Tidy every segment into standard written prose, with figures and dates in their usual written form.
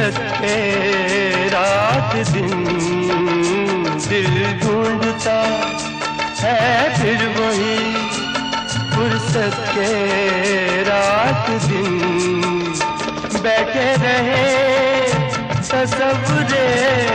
फुर्सत के रात दिन दिल ढूंढता है फिर वही फुर्सत के रात दिन बैठे रहे तसव्वुरे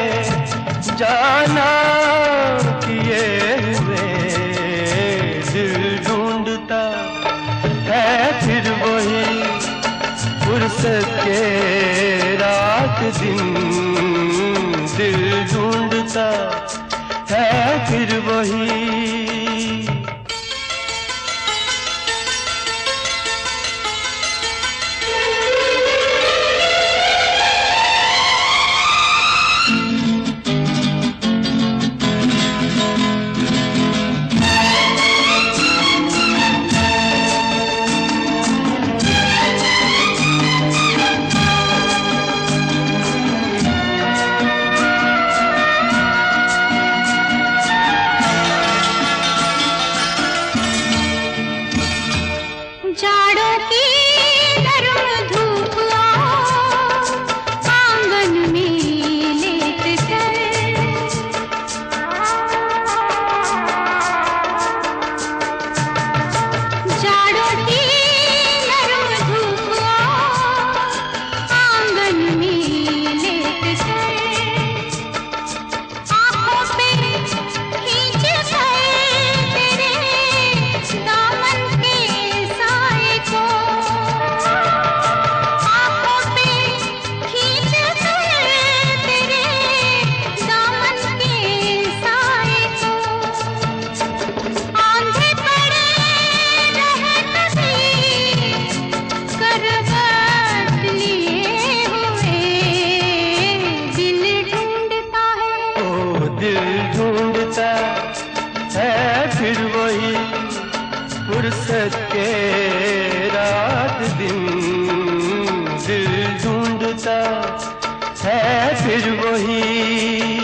जाना किए हुए दिल ढूंढता है फिर वही फुर्सत के रात दिन दिल ढूंढता है फिर वही। जाड़ों की गर्म धूप आंगन में लेट कर जाड़ों की गर्म धूप आंगन में लेट कर आंखों पे खींच कर तेरे दामन के साए को आंखों पे खींच कर तेरे दामन के साए को आंधे पड़े रहे कभी करवट लिए हुए दिल ढूंढता है ओ दिल ढूंढता है फिर वही फुर्सत के रात दिन दिल ढूंढता है फिर वही।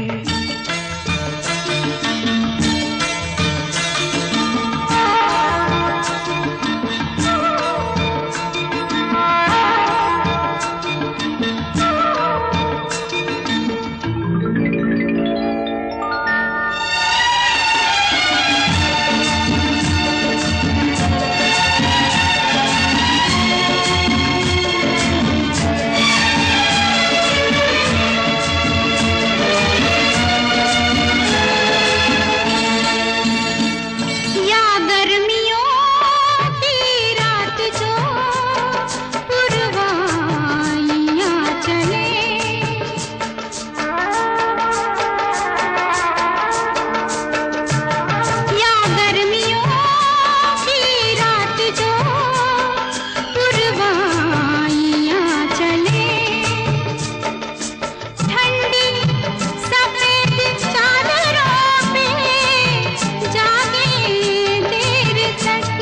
या गर्मियों की रात जो पुरवाइयां चले या गर्मियों की रात जो पुरवाइयां चले ठंडी सफेद चादरों पे जागे देर तक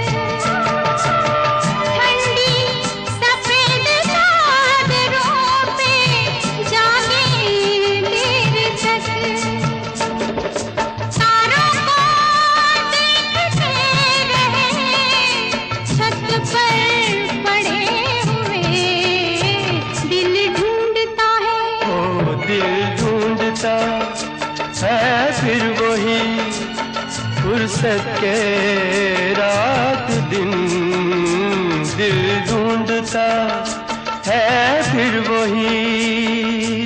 ठंडी सफेद चादरों पे जागे देर तक तारों को देखते रहे छत पर पड़े हुए दिल ढूंढता है ओ दिल ढूंढता है फिर वही फुर्सत के रात दिन दिल ढूंढता है फिर वही।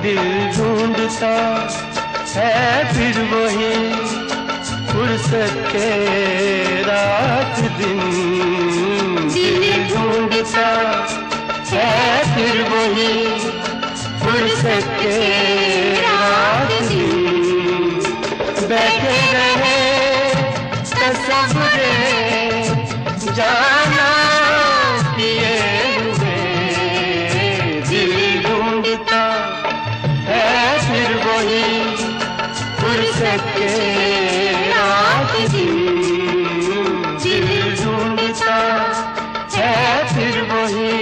दिल ढूंढता है फिर वही फुर्सत के रात दिन। दिल ढूंढता है फिर वही फुर्सत के रात दिन। बैठे रहे तसव्वुरे जाना किए हुए। दिल ढूंढता है फिर वही फुर्सत के रात दिन। दिल ढूंढता है फिर वही।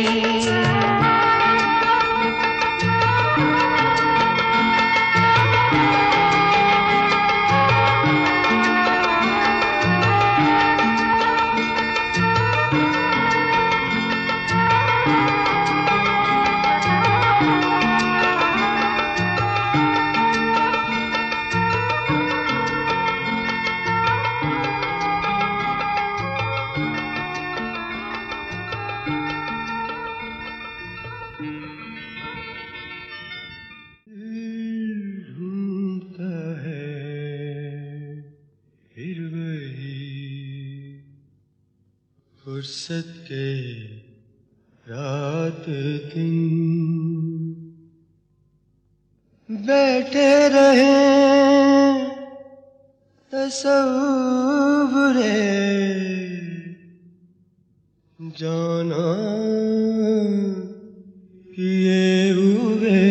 फुर्सत के रात दिन बैठे रहे तसव्वुरे जाना किए हुए।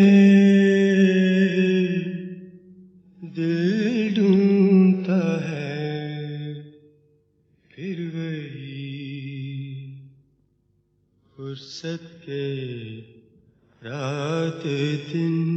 दिल ढूंढता है फिर वही फुर्सत के रात दिन।